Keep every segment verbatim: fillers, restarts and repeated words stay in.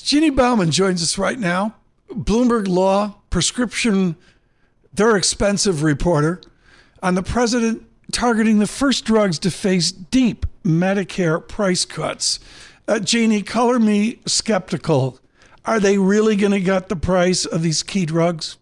Jeannie Bauman joins us right now. Bloomberg Law, prescription, they're expensive reporter on the president targeting the first drugs to face deep Medicare price cuts. Uh, Jeannie, color me skeptical. Are they really going to gut the price of these key drugs?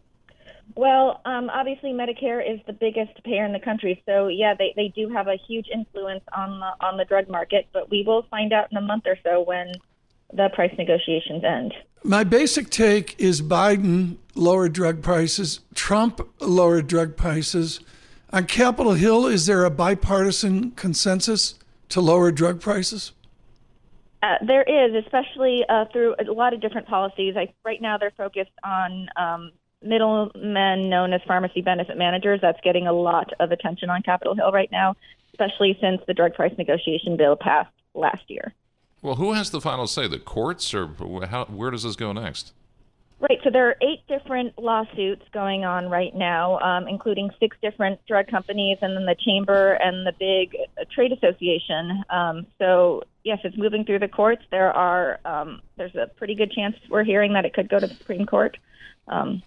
Well, um, obviously Medicare is the biggest payer in the country, so yeah, they, they do have a huge influence on the on the drug market. But we will find out in a month or so when the price negotiations end. My basic take is Biden lowered drug prices, Trump lowered drug prices. On Capitol Hill, is there a bipartisan consensus to lower drug prices? Uh, there is, especially uh, through a lot of different policies. I, right now, they're focused on um, middlemen known as pharmacy benefit managers. That's getting a lot of attention on Capitol Hill right now, especially since the drug price negotiation bill passed last year. Well, who has the final say? The courts, or how, where does this go next? Right. So there are eight different lawsuits going on right now, um, including six different drug companies and then the chamber and the big trade association. Um, so, yes, it's moving through the courts. There are um, there's a pretty good chance we're hearing that it could go to the Supreme Court. Um,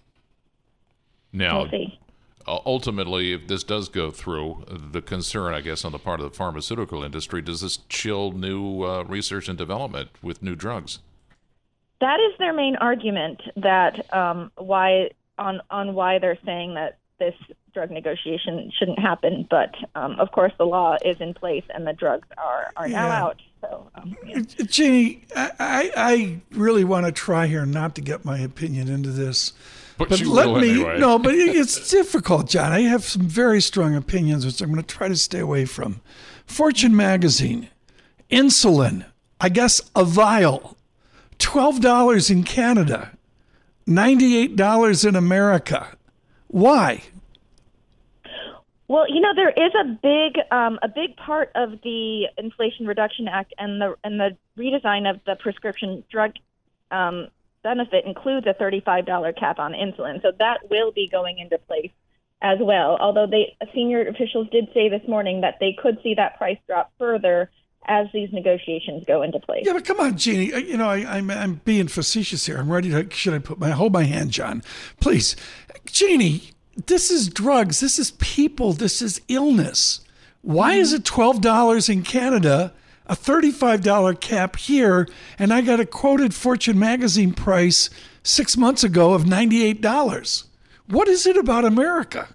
now, we'll see. Ultimately, if this does go through, the concern, I guess, on the part of the pharmaceutical industry, does this chill new uh, research and development with new drugs? That is their main argument, that um, why on on why they're saying that this drug negotiation shouldn't happen. But um, of course, the law is in place and the drugs are, are now Yeah. out. So, um, yeah. Jeannie, I, I, I really want to try here not to get my opinion into this. But, But you let will me, anyway. no, but it- it's difficult, John. I have some very strong opinions, which I'm going to try to stay away from. Fortune magazine, insulin, I guess a vial, twelve dollars in Canada, ninety-eight dollars in America. Why? Well, you know, there is a big um, a big part of the Inflation Reduction Act and the and the redesign of the prescription drug um, benefit includes a thirty-five dollars cap on insulin. So that will be going into place as well. Although they senior officials did say this morning that they could see that price drop further as these negotiations go into place. Yeah, but come on, Jeannie. Uh, You know, I, I'm I'm being facetious here. I'm ready to. Should I put my hold my hand, John? Please, Jeannie. This is drugs. This is people. This is illness. Why is it twelve dollars in Canada, a thirty-five dollars cap here, and I got a quoted Fortune magazine price six months ago of ninety-eight dollars? What is it about America?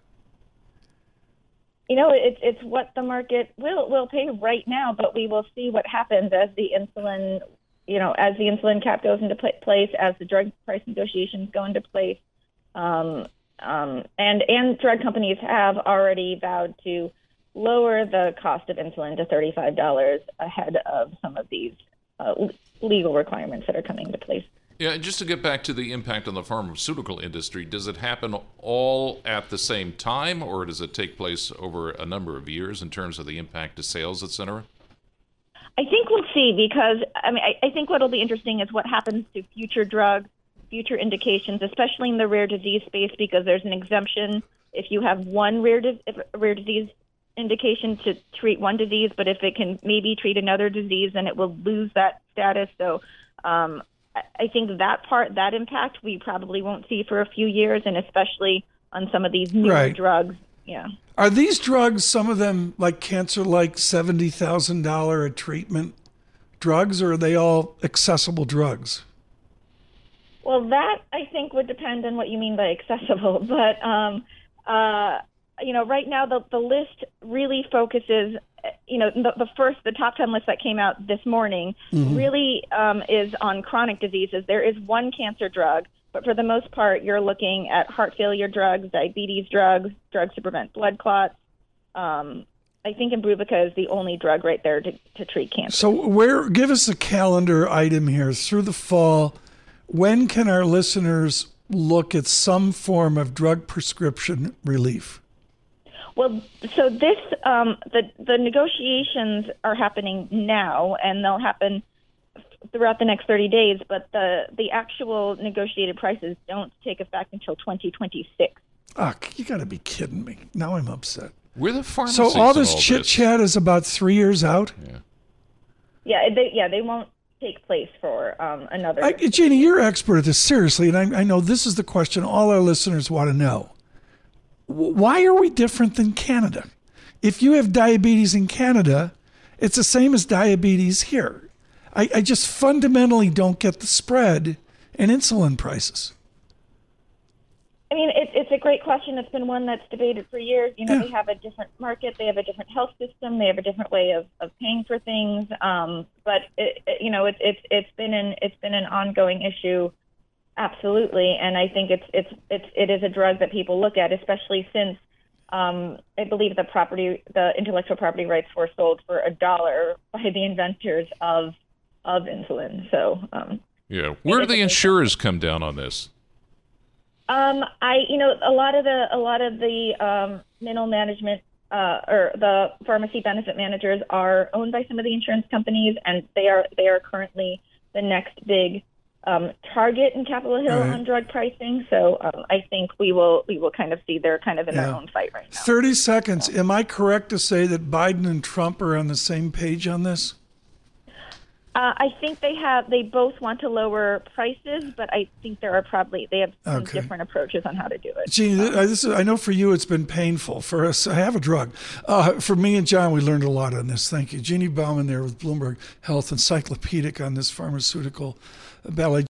You know, it's it's what the market will will pay right now, but we will see what happens as the insulin, you know, as the insulin cap goes into pla- place, as the drug price negotiations go into place. Um, Um, and, and drug companies have already vowed to lower the cost of insulin to thirty-five dollars ahead of some of these uh, legal requirements that are coming into place. Yeah, and just to get back to the impact on the pharmaceutical industry, does it happen all at the same time, or does it take place over a number of years in terms of the impact to sales, et cetera? I think we'll see, because I mean, I, I think what'll be interesting is what happens to future drugs, future indications, especially in the rare disease space, because there's an exemption if you have one rare, di- if a rare disease indication to treat one disease, but if it can maybe treat another disease, then it will lose that status. So um, I- I think that part, that impact, we probably won't see for a few years, and especially on some of these new Right. drugs. Yeah. Are these drugs, some of them like cancer, like seventy thousand dollars a treatment drugs, or are they all accessible drugs? Well, that, I think, would depend on what you mean by accessible. But, um, uh, you know, right now the, the list really focuses, you know, the, the first, the top ten list that came out this morning Mm-hmm. really um, is on chronic diseases. There is one cancer drug, but for the most part, you're looking at heart failure drugs, diabetes drugs, drugs to prevent blood clots. Um, I think Imbruvica is the only drug right there to, to treat cancer. So where, give us a calendar item here through the fall. When can our listeners look at some form of drug prescription relief? Well, so this um, the the negotiations are happening now, and they'll happen throughout the next thirty days. But the the actual negotiated prices don't take effect until twenty twenty-six. Ah, you got to be kidding me! Now I'm upset. We're the pharmacies So all in this chit this. chat is about three years out. Yeah. Yeah, they yeah they won't take place for um, another. I, Jeannie, you're expert at this, seriously, and I, I know this is the question all our listeners want to know. W- Why are we different than Canada? If you have diabetes in Canada, it's the same as diabetes here. I, I just fundamentally don't get the spread in insulin prices. I mean, it, it's a great question. It's been one that's debated for years. You know, Yeah. they have a different market. They have a different health system. They have a different way of, of paying for things. Um, but it, it, you know, it's it's it's been an it's been an ongoing issue, absolutely. And I think it's it's it's it is a drug that people look at, especially since um, I believe the property, the intellectual property rights were sold for a dollar by the inventors of of insulin. So um, Yeah. Where do the insurers come down on this? Um, I, you know, a lot of the, a lot of the um, middle management uh, or the pharmacy benefit managers are owned by some of the insurance companies, and they are they are currently the next big um, target in Capitol Hill Right. on drug pricing. So um, I think we will we will kind of see they're kind of in their Yeah. own fight right now. thirty seconds. Am I correct to say that Biden and Trump are on the same page on this? Uh, I think they have they both want to lower prices, but I think there are probably they have some Okay. different approaches on how to do it. Jeannie, th- uh, this is, I know for you it's been painful. For us, I have a drug. Uh, for me and John, we learned a lot on this. Thank you. Jeannie Bauman there with Bloomberg Health Encyclopedic on this pharmaceutical ballet.